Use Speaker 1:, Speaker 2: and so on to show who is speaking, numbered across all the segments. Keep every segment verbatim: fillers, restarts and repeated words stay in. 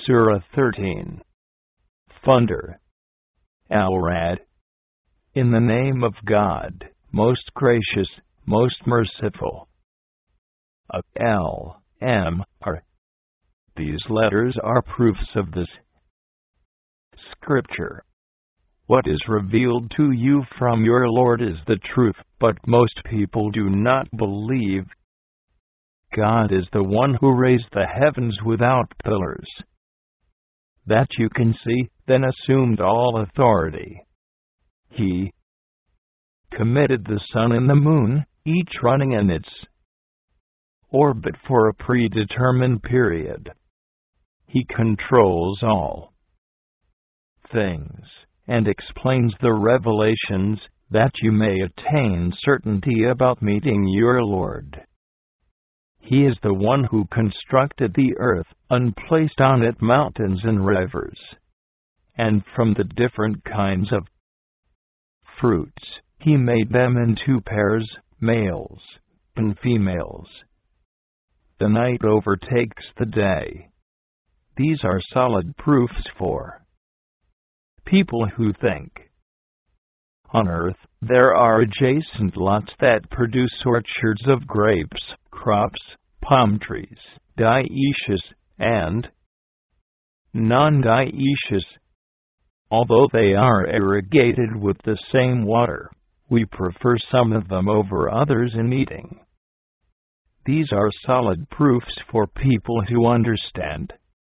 Speaker 1: Surah thirteen. Thunder. Al-Rad. In the name of God, most gracious, most merciful. Al, M, R. These letters are proofs of this Scripture. What is revealed to you from your Lord is the truth, but most people do not believe. God is the one who raised the heavens without pillars, that you can see, then assumed all authority. He committed the sun and the moon, each running in its orbit for a predetermined period. He controls all things, and explains the revelations, that you may attain certainty about meeting your Lord. He is the one who constructed the earth, and placed on it mountains and rivers. And from the different kinds of fruits, He made them into pairs, males and females. The night overtakes the day. These are solid proofs for people who think. On earth, there are adjacent lots that produce orchards of grapes, crops, palm trees, dioecious, and non-dioecious. Although they are irrigated with the same water, we prefer some of them over others in eating. These are solid proofs for people who understand.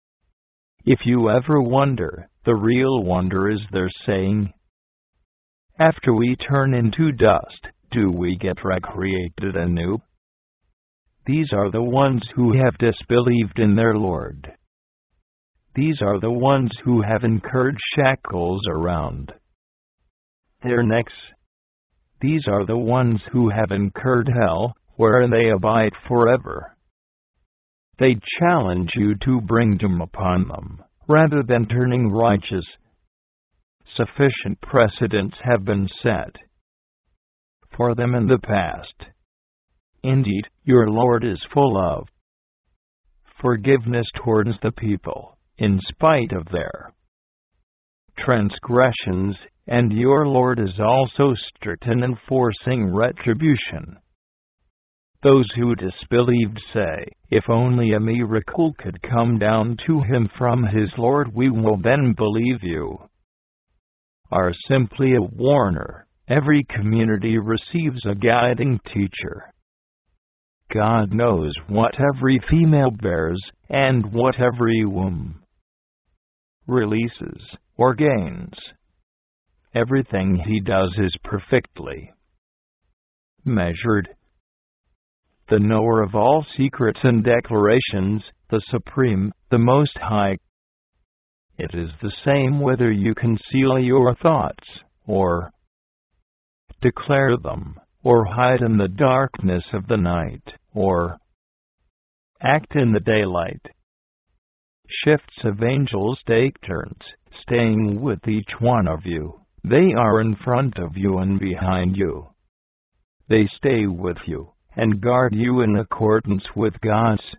Speaker 1: If you ever wonder, the real wonder is their saying, after we turn into dust, do we get recreated anew? These are the ones who have disbelieved in their Lord. These are the ones who have incurred shackles around their necks. These are the ones who have incurred hell, where they abide forever. They challenge you to bring doom upon them, rather than turning righteous. Sufficient precedents have been set for them in the past. Indeed, your Lord is full of forgiveness towards the people, in spite of their transgressions, and your Lord is also strict in enforcing retribution. Those who disbelieved say, if only a miracle could come down to him from his Lord, we will then believe you. Are simply a warner. Every community receives a guiding teacher. God knows what every female bears, and what every womb releases or gains. Everything He does is perfectly measured. The knower of all secrets and declarations, the Supreme, the Most High. It is the same whether you conceal your thoughts, or declare them, or hide in the darkness of the night, or act in the daylight. Shifts of angels take turns, staying with each one of you. They are in front of you and behind you. They stay with you, and guard you in accordance with God's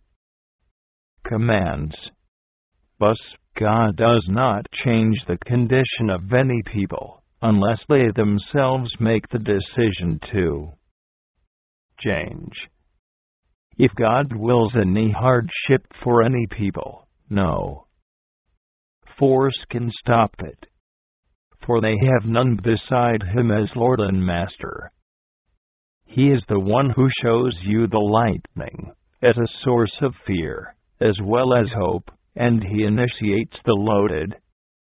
Speaker 1: commands. Thus, God does not change the condition of any people, unless they themselves make the decision to change. If God wills any hardship for any people, no force can stop it, for they have none beside Him as Lord and Master. He is the one who shows you the lightning, as a source of fear, as well as hope, and He initiates the loaded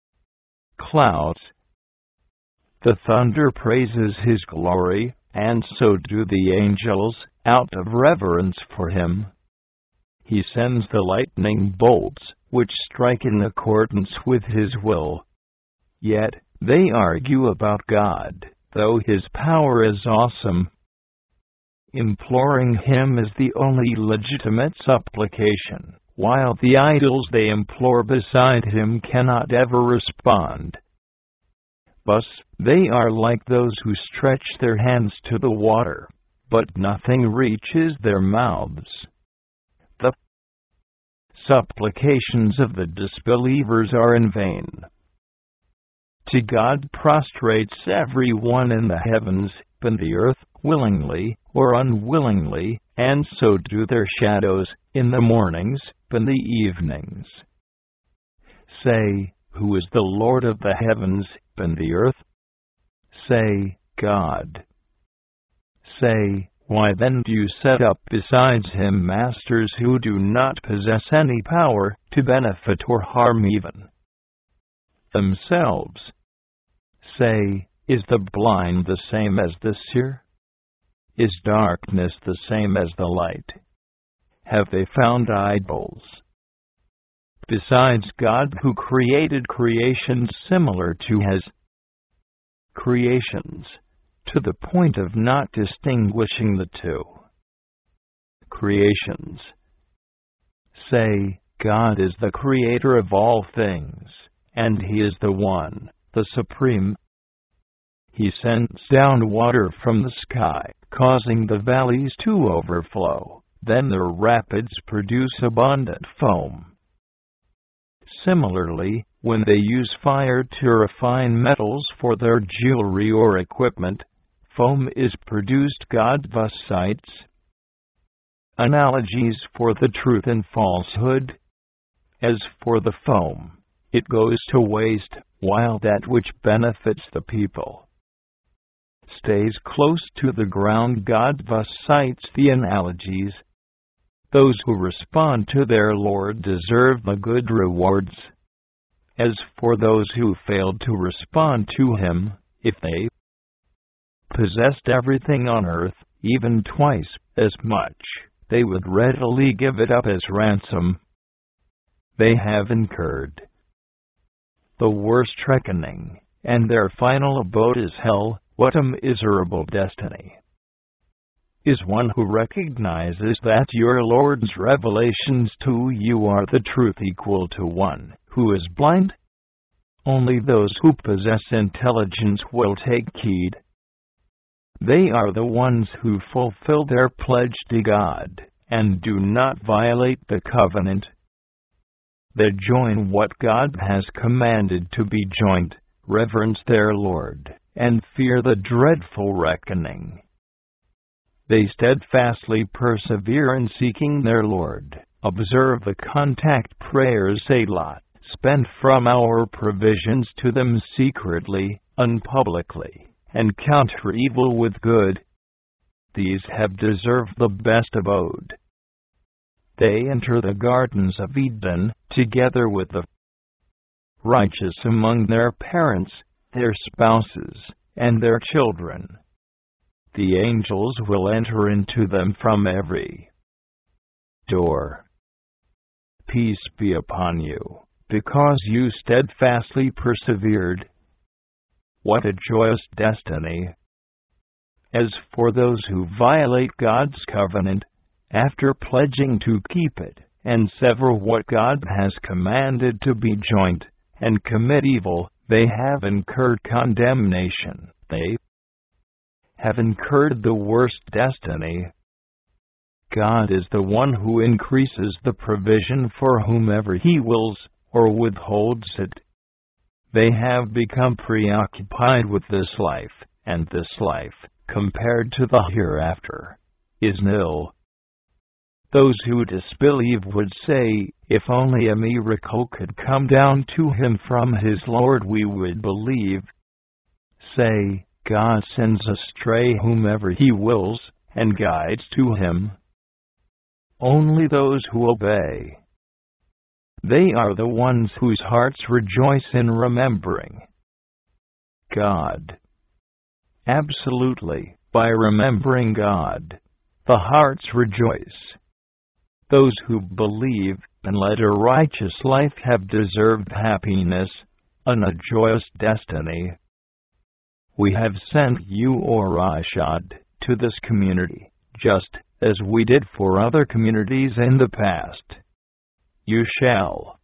Speaker 1: clouds. The thunder praises His glory, and so do the angels, out of reverence for Him. He sends the lightning bolts, which strike in accordance with His will. Yet, they argue about God, though His power is awesome. Imploring Him is the only legitimate supplication, while the idols they implore beside Him cannot ever respond. Thus, they are like those who stretch their hands to the water, but nothing reaches their mouths. The supplications of the disbelievers are in vain. To God prostrates everyone in the heavens and the earth, willingly or unwillingly, and so do their shadows, in the mornings and the evenings. Say, who is the Lord of the heavens and the earth? Say, God. Say, why then do you set up besides him masters who do not possess any power to benefit or harm even themselves? Say, is the blind the same as the seer? Is darkness the same as the light? Have they found idols besides God who created creations similar to his creations, to the point of not distinguishing the two creations? Say, God is the creator of all things, and he is the one, the supreme. He sends down water from the sky, causing the valleys to overflow. Then the rapids produce abundant foam. Similarly, when they use fire to refine metals for their jewelry or equipment, foam is produced. God thus cites analogies for the truth and falsehood. As for the foam, it goes to waste, while that which benefits the people stays close to the ground. God thus cites the analogies. Those who respond to their Lord deserve the good rewards. As for those who failed to respond to him, if they possessed everything on earth, even twice as much, they would readily give it up as ransom. They have incurred the worst reckoning, and their final abode is hell. What a miserable destiny is one who recognizes that your Lord's revelations to you are the truth, equal to one who is blind? Only those who possess intelligence will take heed. They are the ones who fulfill their pledge to God, and do not violate the covenant. They join what God has commanded to be joined, reverence their Lord, and fear the dreadful reckoning. They steadfastly persevere in seeking their Lord, observe the contact prayers, Selah, spend from our provisions to them secretly, unpublicly, and counter evil with good. These have deserved the best abode. They enter the gardens of Eden, together with the righteous among their parents, their spouses, and their children. The angels will enter into them from every door. Peace be upon you, because you steadfastly persevered. What a joyous destiny! As for those who violate God's covenant, after pledging to keep it, and sever what God has commanded to be joined, and commit evil, they have incurred condemnation. They have incurred the worst destiny. God is the one who increases the provision for whomever he wills, or withholds it. They have become preoccupied with this life, and this life, compared to the hereafter, is nil. Those who disbelieve would say, if only a miracle could come down to him from his Lord, we would believe. Say, God sends astray whomever he wills, and guides to him only those who obey. They are the ones whose hearts rejoice in remembering God. Absolutely, by remembering God, the hearts rejoice. Those who believe and led a righteous life have deserved happiness, and a joyous destiny. We have sent you, O Rashad, to this community, just as we did for other communities in the past. You shall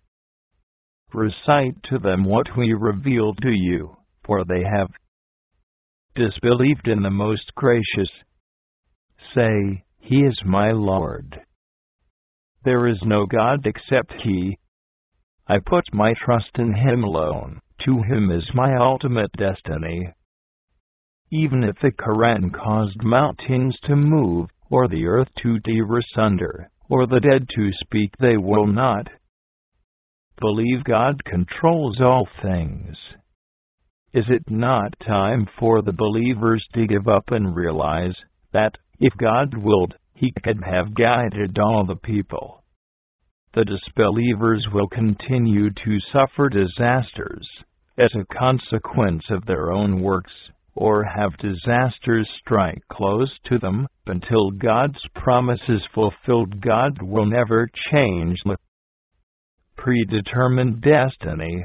Speaker 1: recite to them what we revealed to you, for they have disbelieved in the Most Gracious. Say, He is my Lord. There is no God except He. I put my trust in Him alone. To Him is my ultimate destiny. Even if the Quran caused mountains to move, or the earth to tear asunder, or the dead to speak, they will not. Believe God controls all things. Is it not time for the believers to give up and realize that, if God willed, He could have guided all the people? The disbelievers will continue to suffer disasters as a consequence of their own works, or have disasters strike close to them. Until God's promise is fulfilled, God will never change the predetermined destiny.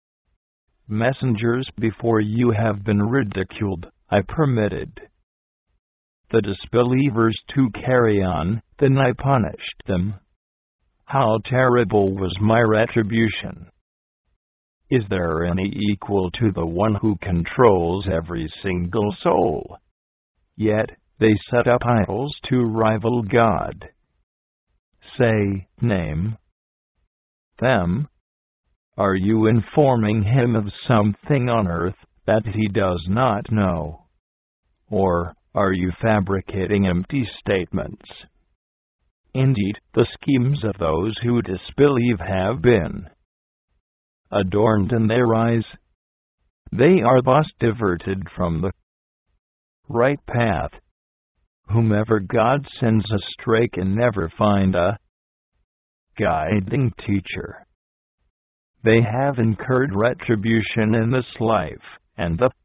Speaker 1: Messengers before you have been ridiculed. I permitted the disbelievers to carry on, then I punished them. How terrible was my retribution! Is there any equal to the one who controls every single soul? Yet, they set up idols to rival God. Say, name them. Are you informing Him of something on earth that He does not know? Or are you fabricating empty statements? Indeed, the schemes of those who disbelieve have been adorned in their eyes. They are thus diverted from the right path. Whomever God sends astray can never find a guiding teacher. They have incurred retribution in this life, and the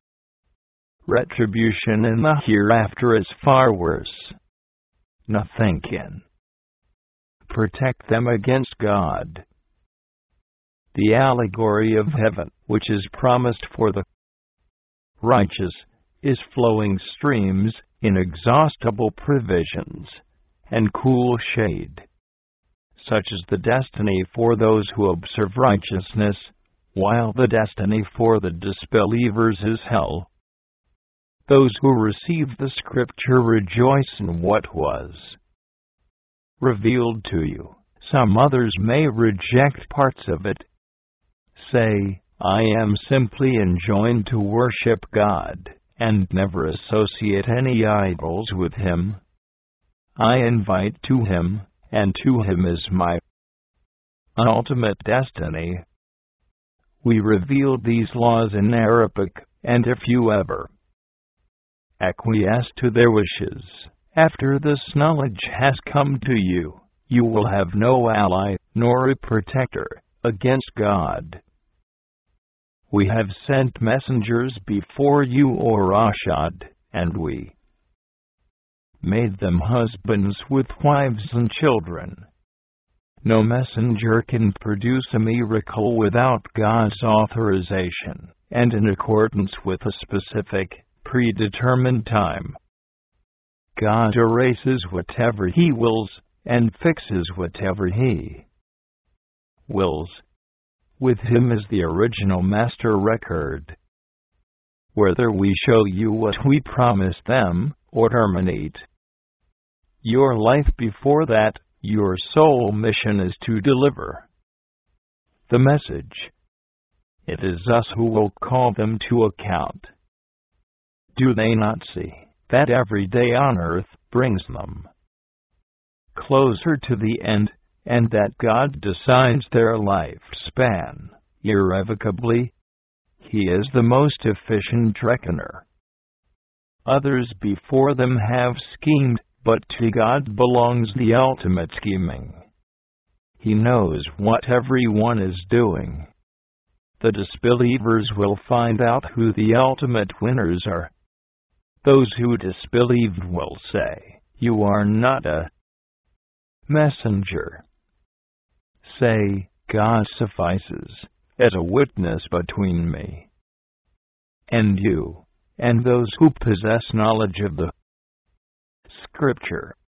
Speaker 1: retribution in the hereafter is far worse. Nothing can protect them against God. The allegory of heaven, which is promised for the righteous, is flowing streams, inexhaustible provisions, and cool shade. Such is the destiny for those who observe righteousness, while the destiny for the disbelievers is hell. Those who receive the Scripture rejoice in what was revealed to you. Some others may reject parts of it. Say, I am simply enjoined to worship God, and never associate any idols with Him. I invite to Him, and to Him is my ultimate destiny. We revealed these laws in Arabic, and if you ever acquiesce to their wishes, after this knowledge has come to you, you will have no ally, nor a protector, against God. We have sent messengers before you, O Rashad, and we made them husbands with wives and children. No messenger can produce a miracle without God's authorization, and in accordance with a specific, predetermined time. God erases whatever He wills, and fixes whatever He wills. With Him is the original master record. Whether we show you what we promised them, or terminate your life before that, your sole mission is to deliver the message. It is us who will call them to account. Do they not see that every day on earth brings them closer to the end, and that God decides their lifespan irrevocably? He is the most efficient reckoner. Others before them have schemed, but to God belongs the ultimate scheming. He knows what everyone is doing. The disbelievers will find out who the ultimate winners are. Those who disbelieved will say, You are not a messenger. Say, God suffices as a witness between me and you, and those who possess knowledge of the Scripture.